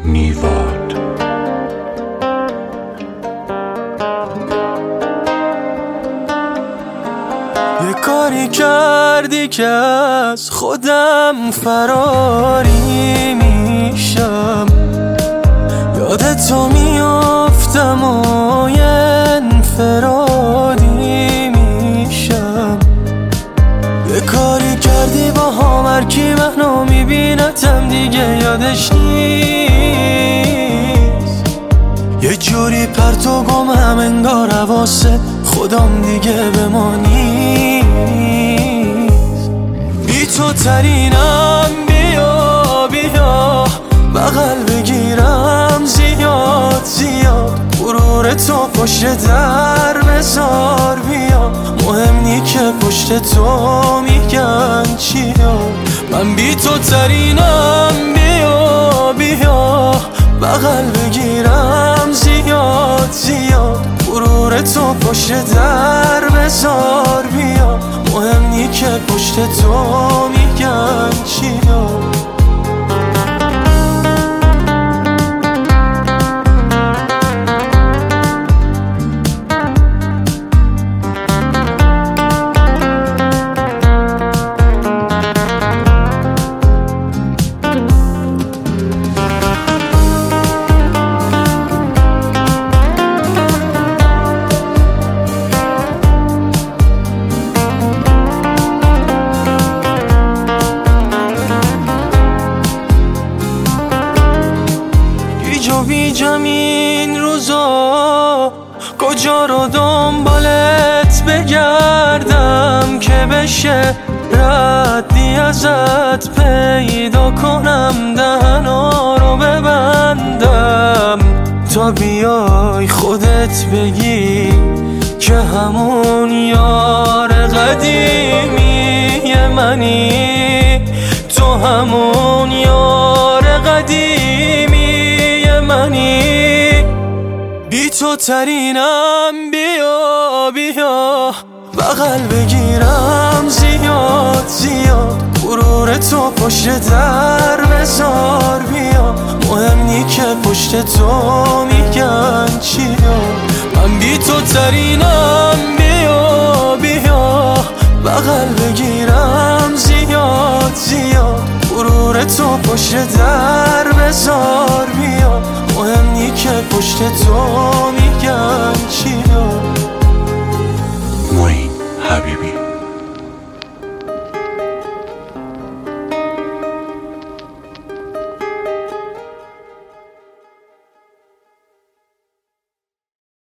نیواد. یه کاری کردی که از خودم فراری میشم، یادتو میافتم و یه انفرادی میشم. یه کاری کردی با هم هرکی منو میبینتم دیگه یادش نیست، یه جوری پرت و گمم انگار حواست خودم دیگه به ما نیست. بی تو ترینم، بیا بیا بغل بگیرم زیاد زیاد، غرور تو پشت در بذار بیا، مهم نی که پشت تو میگن چیا. من بی تو ترینم، بیا بیا بغل بگیرم زیاد زیاد، غرور تو پشت در بذار بیا، مهم نی که پشت تو میگن چیا. بیجم این روزا کجا رو دنبالت بگردم که بشه ردی ازت پیدا کنم، دهنا رو ببندم تا بیای خودت بگی که همون یار قدیمی منی، تو همون یار قدیمی منی. بی تو ترینم، بیا بیا بغل بگیرم زیاد زیاد، غرور تو پشت در بذار بیا، مهم نی که پشت تو میگن چیا. من بی تو ترینم، بیا بیا بغل بگیرم زیاد زیاد، غرور تو پشت در بذار بیا، مهم نی که پشت تو میگن چیا. معین حبیبی.